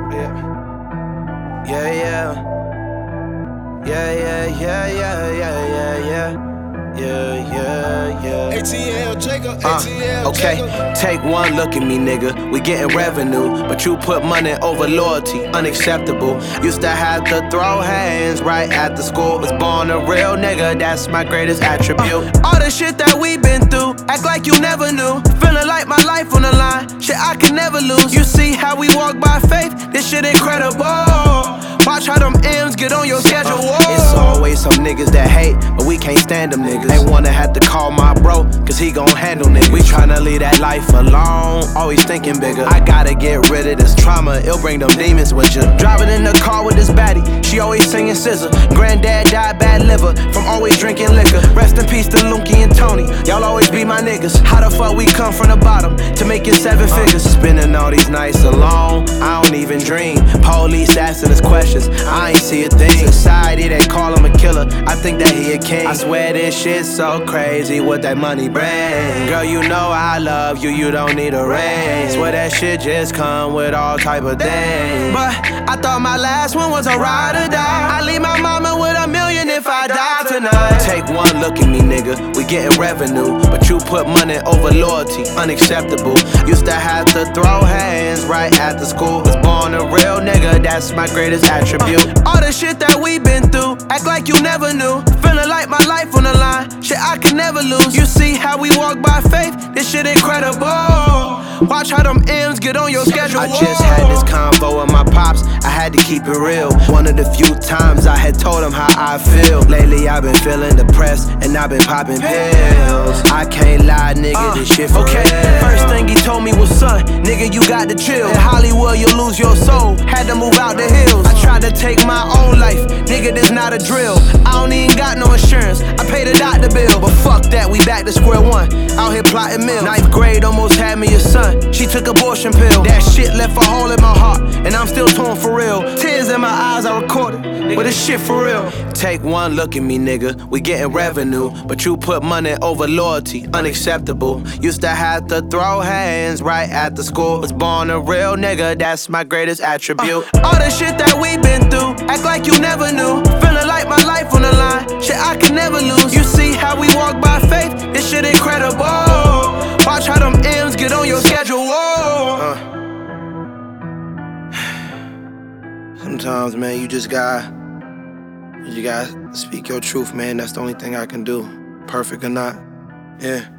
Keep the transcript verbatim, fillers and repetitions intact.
Yeah. Yeah, yeah. Yeah, yeah, yeah, yeah, yeah, yeah, yeah. Yeah, yeah, yeah. A T L Jacob, Uh, A T L okay, Jacob. take one look at me, nigga. We getting revenue, but you put money over loyalty. Unacceptable. Used to have to throw hands right after school. Was born a real nigga, that's my greatest attribute. Uh, all the shit that we been through, act like you never knew. Feeling like my life on the line, shit I can never lose. You see how we walk by faith, this shit incredible. Watch how them M's get on your schedule. Uh, it's always some niggas that hate, but we can't stand them niggas. They wanna have to call my bro, cause he gon' handle niggas. We tryna leave that life alone, always thinking bigger. I gotta get rid of this trauma, it'll bring them demons with you. Driving in the car with this baddie, she always singing scissor. Granddad died bad liver, from always drinking liquor. Rest in peace to Lunky and Tony, y'all always be my niggas. How the fuck we come from the bottom to making seven figures? Spending all these nights alone, I don't even dream. Police asking us questions, I ain't see a thing. Society, they call him a killer, I think that he a king. I swear this shit's so crazy what that money bring. Girl, you know I love you, you don't need a ring. Swear that shit just come with all type of things. But I thought my last one was a ride or die. I leave my mama with a million if I die tonight. Take one look at me, nigga, we getting revenue, but you put money over loyalty. Unacceptable. Used to have to throw hands right after school. Was born a real nigga, that's my greatest attribute. Uh, all the shit that we been through, act like you never knew. Feeling like my life on the line, shit I can never lose. You see how we walk by faith, this shit incredible. Watch how them M's get on your schedule. I just had this convo with my pops, I had to keep it real. One of the few times I had told him how I feel. Lately I've been feeling depressed, and I've been popping pills. I can't lie, nigga, uh, this shit for okay. real. First thing he told me was, son, nigga, you got to chill. In Hollywood, you'll lose your soul, had to move out the hills. I tried to take my own life, nigga, this not a drill. I don't even got no insurance, I paid a doctor bill. But fuck that, we back to square one, out here plotting mills. Ninth grade almost had me a son, she took abortion pill. That shit left a hole in my heart, and I'm still torn for real. Tears in my eyes, I recorded, but it's shit for real. Take one look at me, nigga, we getting revenue, but you put money over loyalty. Unacceptable. Used to have to throw hands right after school. Was born a real nigga, that's my greatest attribute. Uh, all the shit that we been through, act like you never knew. Feeling like my life on the line, shit I can never lose. You see how we walk by faith, this shit incredible. Watch how them M's get on your schedule. Uh, sometimes, man, you just gotta, you gotta speak your truth, man. That's the only thing I can do. Perfect or not, yeah.